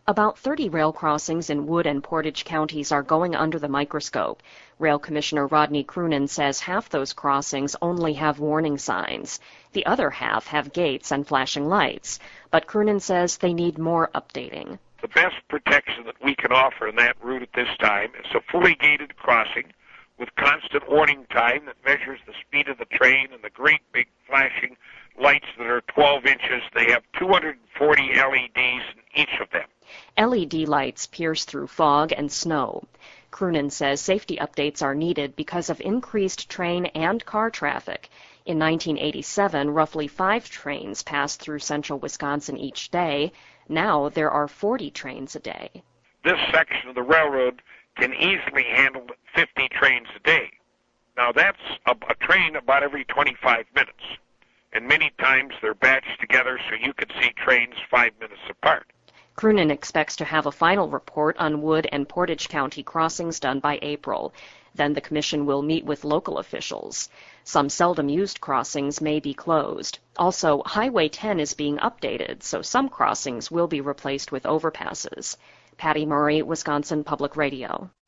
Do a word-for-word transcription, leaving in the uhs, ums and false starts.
About thirty rail crossings in Wood and Portage counties are going under the microscope. Rail Commissioner Rodney Croonan says half those crossings only have warning signs. The other half have gates and flashing lights. But Croonan says they need more updating. The best protection that we can offer in that route at this time is a fully gated crossing with constant warning time that measures the speed of the train and the great big flashing lights that are twelve inches. They have two hundred forty L E Ds in each of them. L E D lights pierce through fog and snow. Croonan says safety updates are needed because of increased train and car traffic. In nineteen eighty-seven, roughly five trains passed through central Wisconsin each day. Now there are forty trains a day. This section of the railroad can easily handle fifty trains a day. Now that's a, a train about every twenty-five minutes. And many times they're batched together so you can see trains five minutes apart. Croonan expects to have a final report on Wood and Portage County crossings done by April. Then the commission will meet with local officials. Some seldom-used crossings may be closed. Also, Highway ten is being updated, so some crossings will be replaced with overpasses. Patty Murray, Wisconsin Public Radio.